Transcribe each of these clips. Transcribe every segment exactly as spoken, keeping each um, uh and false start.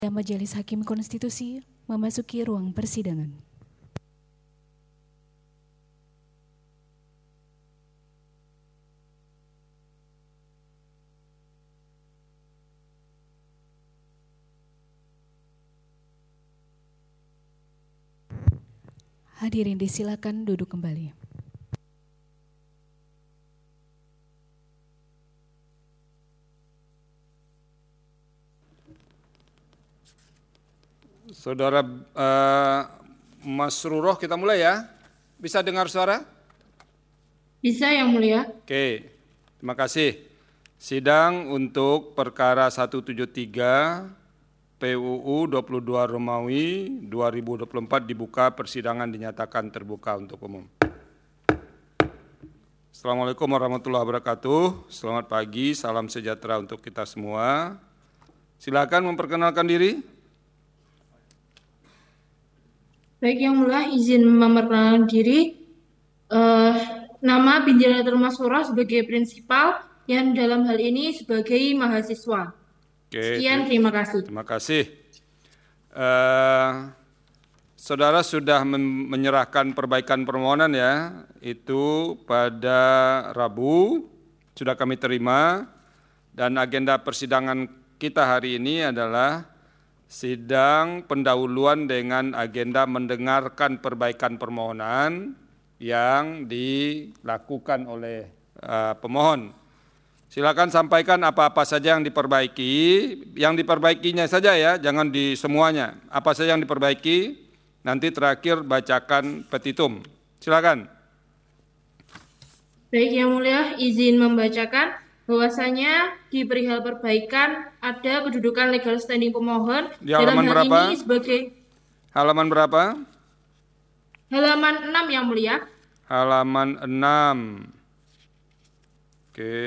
Majelis Hakim Konstitusi memasuki ruang persidangan. Hadirin disilakan duduk kembali. Saudara uh, Masruroh, kita mulai ya. Bisa dengar suara? Bisa, Yang Mulia. Oke, terima kasih. Sidang untuk perkara seratus tujuh puluh tiga P U U dua puluh dua Romawi dua ribu dua puluh empat dibuka, persidangan dinyatakan terbuka untuk umum. Assalamualaikum warahmatullahi wabarakatuh. Selamat pagi, salam sejahtera untuk kita semua. Silakan memperkenalkan diri. Baik, Yang Mulia, izin memperkenalkan diri. Uh, nama Binjalatul Masruroh sebagai prinsipal, yang dalam hal ini sebagai mahasiswa. Oke, Sekian, terima kasih. Terima kasih. Uh, saudara sudah menyerahkan perbaikan permohonan ya, itu pada Rabu, sudah kami terima, dan agenda persidangan kita hari ini adalah sidang pendahuluan dengan agenda mendengarkan perbaikan permohonan yang dilakukan oleh uh, pemohon. Silakan sampaikan apa-apa saja yang diperbaiki, yang diperbaikinya saja ya, jangan di semuanya. Apa saja yang diperbaiki, nanti terakhir bacakan petitum. Silakan. Baik, Yang Mulia, izin membacakan bahwasanya di perihal perbaikan ada kedudukan legal standing pemohon di halaman dalam hal berapa? Ini sebagai halaman berapa? Halaman enam, Yang Mulia. Halaman enam. Oke.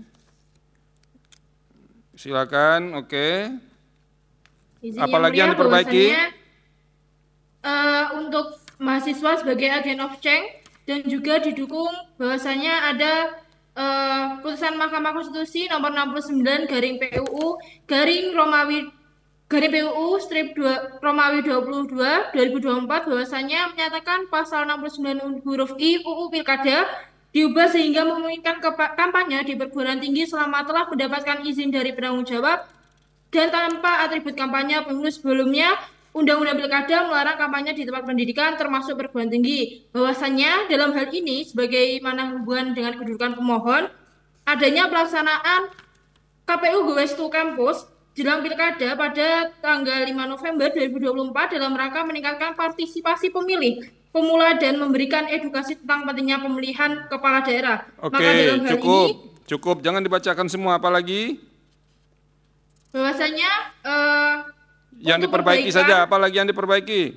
Silakan, oke. Apalagi yang diperbaiki? Uh, untuk mahasiswa sebagai agent of change dan juga didukung bahwasanya ada Uh, putusan Mahkamah Konstitusi nomor enam puluh sembilan garing P U U garing Romawi garing P U U strip dua Romawi dua puluh dua dua ribu dua puluh empat bahwasanya menyatakan pasal enam puluh sembilan huruf I U U Pilkada diubah sehingga memungkinkan kampanye di perguruan tinggi selama telah mendapatkan izin dari penanggung jawab dan tanpa atribut kampanye pemilu sebelumnya. Undang-Undang Pilkada melarang kampanye di tempat pendidikan termasuk perguruan tinggi. Bahwasannya dalam hal ini sebagaimana hubungan dengan kedudukan pemohon, adanya pelaksanaan K P U Gewestu Kampus jelang Pilkada pada tanggal lima November dua ribu dua puluh empat dalam rangka meningkatkan partisipasi pemilih, pemula dan memberikan edukasi tentang pentingnya pemilihan kepala daerah. Oke, Maka dalam hal cukup, ini, cukup, jangan dibacakan semua, apalagi? Bahwasanya uh, yang diperbaiki saja, apalagi yang diperbaiki?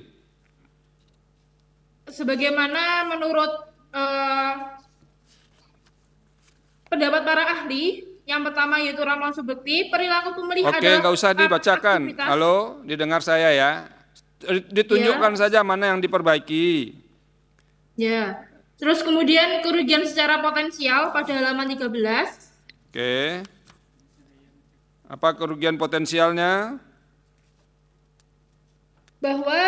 Sebagaimana menurut uh, pendapat para ahli, yang pertama yaitu ramalan subjektif, perilaku pemilih Oke, adalah... Oke, nggak usah dibacakan. Aktivitas. Halo, didengar saya ya. Ditunjukkan ya. Saja mana yang diperbaiki. Ya, terus kemudian kerugian secara potensial pada halaman tiga belas. Oke. Apa kerugian potensialnya? Bahwa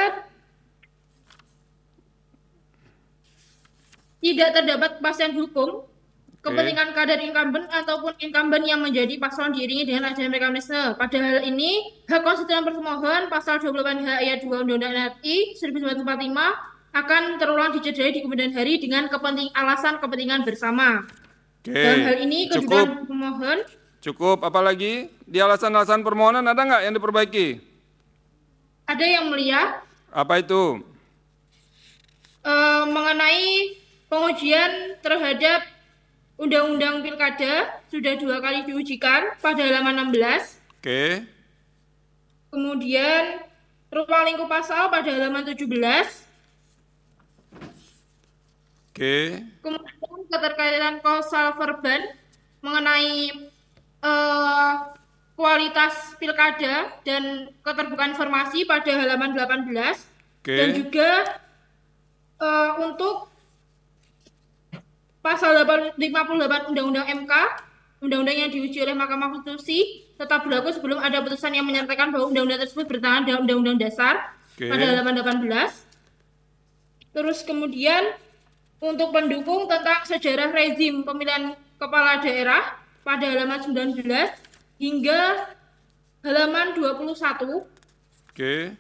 tidak terdapat kepastian hukum, okay. kepentingan kader incumbent ataupun incumbent yang menjadi paslon diiringi dengan adanya mekanisme. Pada hal ini, hak konstitusional pemohon pasal dua puluh delapan H ayat dua Undang-Undang N R I seribu sembilan ratus empat puluh lima akan terulang dicederai di kemudian hari dengan kepenting alasan kepentingan bersama. Okay. Dalam hal ini, kedudukan pemohon. Cukup, apalagi di alasan-alasan permohonan ada nggak yang diperbaiki? Ada, Yang Mulia. Apa itu? E, mengenai pengujian terhadap Undang-Undang Pilkada sudah dua kali diujikan pada halaman enam belas. Oke. Kemudian ruang lingkup pasal pada halaman tujuh belas. Oke. Kemudian keterkaitan kausal verban mengenai uh, kualitas pilkada dan keterbukaan informasi pada halaman delapan belas. Oke. Dan juga uh, untuk pasal lima puluh delapan Undang-Undang M K undang-undang yang diuji oleh Mahkamah Konstitusi tetap berlaku sebelum ada putusan yang menyatakan bahwa undang-undang tersebut bertentangan dengan Undang-Undang Dasar Oke. pada halaman delapan belas. Terus kemudian untuk pendukung tentang sejarah rezim pemilihan kepala daerah pada halaman sembilan belas hingga halaman dua puluh satu. Oke.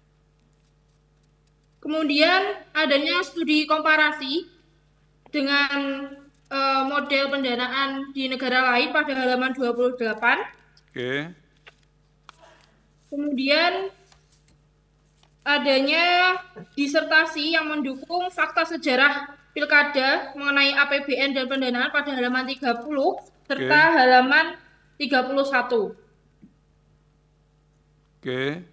Kemudian adanya studi komparasi dengan uh, model pendanaan di negara lain pada halaman dua puluh delapan. Oke. Kemudian adanya disertasi yang mendukung fakta sejarah pilkada mengenai A P B N dan pendanaan pada halaman tiga puluh serta Oke. halaman tiga puluh satu. Oke.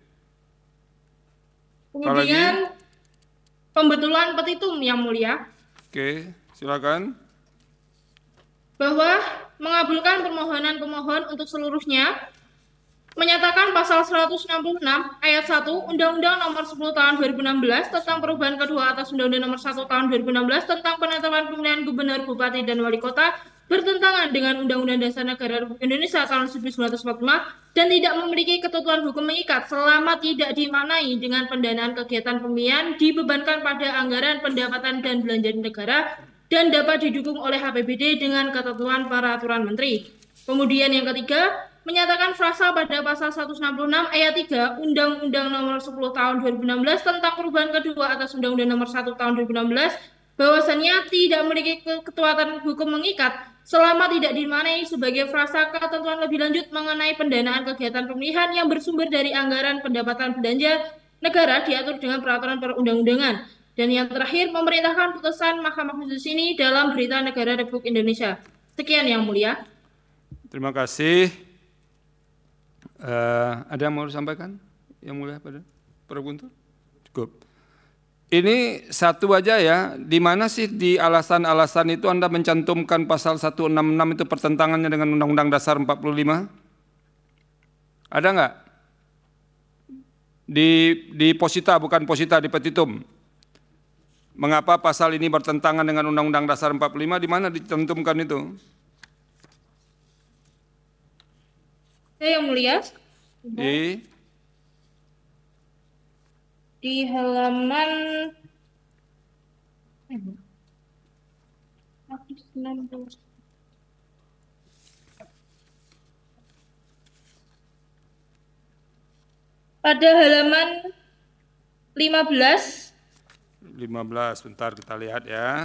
Kemudian pembetulan petitum yang mulia. Oke, silakan. Bahwa mengabulkan permohonan pemohon untuk seluruhnya, menyatakan pasal seratus enam puluh enam ayat satu Undang-Undang Nomor sepuluh Tahun dua ribu enam belas tentang perubahan kedua atas Undang-Undang Nomor satu Tahun dua ribu enam belas tentang penetapan pemilihan gubernur, bupati, dan wali kota bertentangan dengan Undang-Undang Dasar Negara Republik Indonesia tahun seribu sembilan ratus empat puluh lima dan tidak memiliki ketentuan hukum mengikat selama tidak dimaknai dengan pendanaan kegiatan pemilihan dibebankan pada anggaran pendapatan dan belanja negara dan dapat didukung oleh A P B D dengan ketentuan peraturan menteri. Kemudian yang ketiga, menyatakan frasa pada pasal seratus enam puluh enam ayat tiga Undang-Undang Nomor sepuluh Tahun dua ribu enam belas tentang perubahan kedua atas Undang-Undang Nomor satu Tahun dua ribu enam belas bahwasannya tidak memiliki ketentuan hukum mengikat selama tidak dimaknai sebagai frasa ketentuan lebih lanjut mengenai pendanaan kegiatan pemilihan yang bersumber dari anggaran pendapatan belanja negara diatur dengan peraturan perundang-undangan. Dan yang terakhir, memerintahkan putusan Mahkamah Konstitusi ini dalam Berita Negara Republik Indonesia. Sekian yang mulia. Terima kasih. Uh, ada yang mau disampaikan? Yang mulia pada Prof Guntur? Cukup. Ini satu aja ya, di mana sih di alasan-alasan itu Anda mencantumkan pasal seratus enam puluh enam itu pertentangannya dengan Undang-Undang Dasar empat puluh lima? Ada nggak? Di, di posita, bukan posita, di petitum. Mengapa pasal ini bertentangan dengan Undang-Undang Dasar empat puluh lima, di mana dicantumkan itu? Saya yang mulia. Di di halaman seratus enam puluh. Pada halaman lima belas. lima belas, bentar kita lihat ya.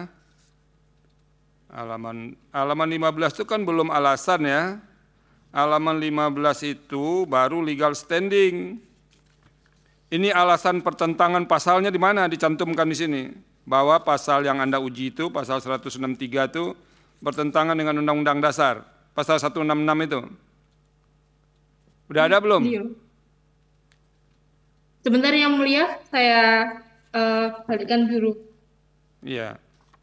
Halaman halaman lima belas itu kan belum alasan ya. Halaman lima belas itu baru legal standing. Ini alasan pertentangan pasalnya di mana dicantumkan di sini. Bahwa pasal yang Anda uji itu, pasal seratus enam puluh tiga itu bertentangan dengan Undang-Undang Dasar. Pasal seratus enam puluh enam itu. Udah ada belum? Iya. Sebentar yang mulia, saya uh, balikkan dulu. Iya.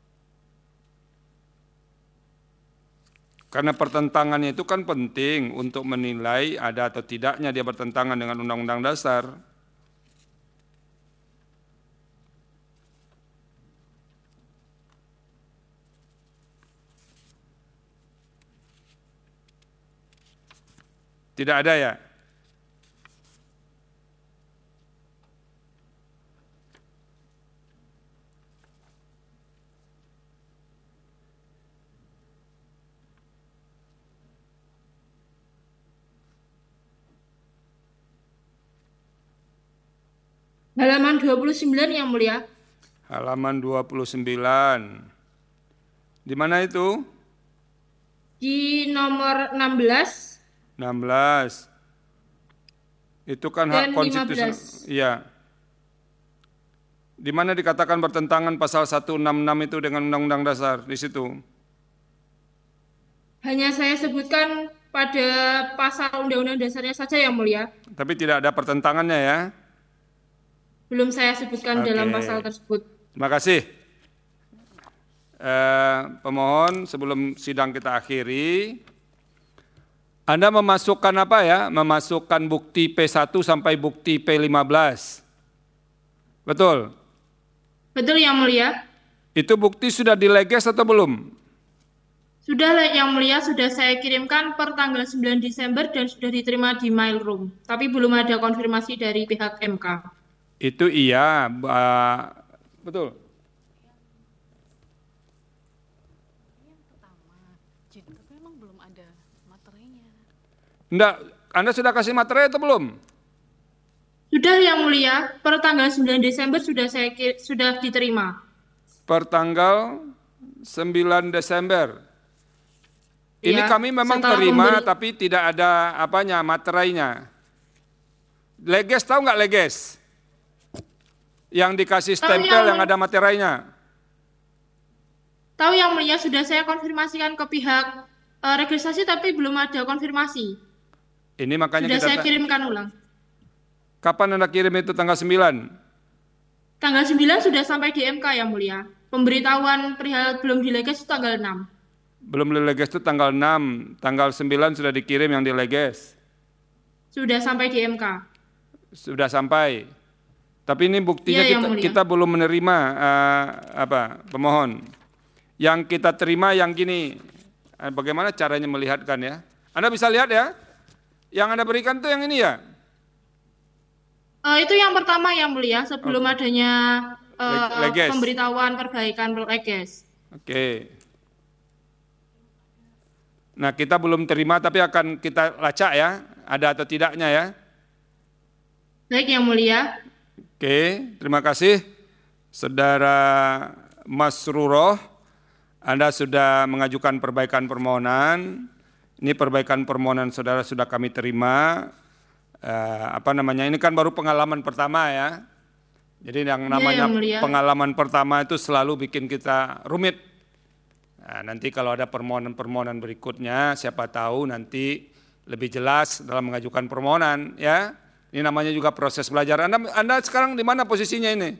Karena pertentangannya itu kan penting untuk menilai ada atau tidaknya dia bertentangan dengan Undang-Undang Dasar. Tidak ada ya? Halaman dua puluh sembilan yang mulia. Halaman dua puluh sembilan. Di mana itu? Di nomor enam belas. enam belas. Itu kan hak konstitusi. Iya. Di mana dikatakan bertentangan pasal seratus enam puluh enam itu dengan Undang-Undang Dasar di situ? Hanya saya sebutkan pada pasal Undang-Undang Dasarnya saja yang mulia. Tapi tidak ada pertentangannya ya? Belum saya sebutkan Oke. dalam pasal tersebut. Terima kasih. Eh, pemohon, sebelum sidang kita akhiri, Anda memasukkan apa ya? Memasukkan bukti P satu sampai bukti P lima belas. Betul? Betul yang mulia. Itu bukti sudah dileges atau belum? Sudah Yang Mulia, sudah saya kirimkan per tanggal sembilan Desember dan sudah diterima di mailroom. Tapi belum ada konfirmasi dari pihak M K. Itu iya, uh, betul. Tapi memang belum ada materinya. Enggak, Anda sudah kasih materi atau belum? Sudah Yang Mulia, per tanggal sembilan Desember sudah saya sudah diterima. Per tanggal sembilan Desember. Ini Ya, kami memang terima memberi... tapi tidak ada apanya, materinya. Leges tahu nggak leges? Yang dikasih stempel yang, yang ada materinya. Tahu Yang Mulia, sudah saya konfirmasikan ke pihak uh, registrasi tapi belum ada konfirmasi. Ini makanya sudah kita saya kirimkan ulang. Kapan Anda kirim itu tanggal sembilan? Tanggal sembilan sudah sampai di M K Yang Mulia. Pemberitahuan perihal belum dileges itu tanggal enam. Belum dileges itu tanggal enam, tanggal sembilan sudah dikirim yang dileges. Sudah sampai di M K. Sudah sampai. Tapi ini buktinya ya, kita, kita belum menerima uh, apa pemohon. Yang kita terima yang gini. Bagaimana caranya melihatkan ya? Anda bisa lihat ya? Yang Anda berikan tuh yang ini ya? Uh, itu yang pertama Yang Mulia, sebelum okay. adanya uh, pemberitahuan perbaikan leges. Oke. Okay. Nah, kita belum terima tapi akan kita lacak ya, ada atau tidaknya ya. Baik Yang Mulia. Oke, terima kasih Saudara Masruroh. Anda sudah mengajukan perbaikan permohonan. Ini perbaikan permohonan Saudara sudah kami terima. Eh, apa namanya? Ini kan baru pengalaman pertama ya. Jadi yang namanya ya, pengalaman pertama itu selalu bikin kita rumit. Nah, nanti kalau ada permohonan-permohonan berikutnya, siapa tahu nanti lebih jelas dalam mengajukan permohonan, ya. Ini namanya juga proses belajar. Anda, Anda sekarang di mana posisinya ini?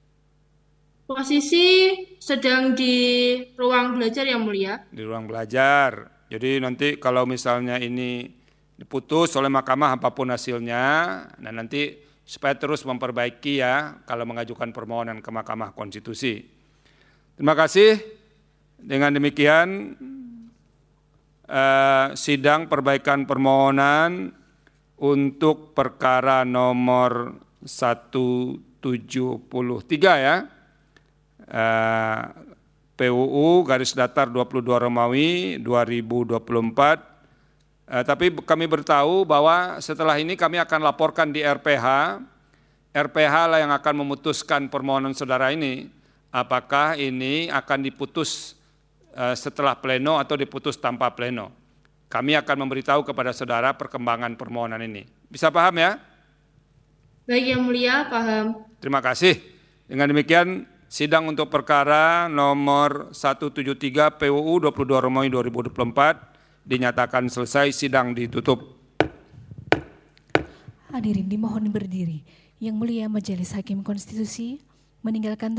Posisi sedang di ruang belajar Yang Mulia. Di ruang belajar. Jadi nanti kalau misalnya ini diputus oleh mahkamah apapun hasilnya, nah nanti supaya terus memperbaiki ya kalau mengajukan permohonan ke Mahkamah Konstitusi. Terima kasih. Dengan demikian eh, sidang perbaikan permohonan untuk perkara nomor seratus tujuh puluh tiga ya, eh, P U U garis datar dua puluh dua Romawi dua ribu dua puluh empat. Eh, tapi kami bertahu bahwa setelah ini kami akan laporkan di R P H. R P H lah yang akan memutuskan permohonan saudara ini, apakah ini akan diputus setelah pleno atau diputus tanpa pleno. Kami akan memberitahu kepada saudara perkembangan permohonan ini. Bisa paham ya? Baik Yang Mulia, paham. Terima kasih. Dengan demikian sidang untuk perkara nomor seratus tujuh puluh tiga P U U dua puluh dua Romawi dua ribu dua puluh empat dinyatakan selesai, sidang ditutup. Hadirin dimohon berdiri. Yang Mulia Majelis Hakim Konstitusi meninggalkan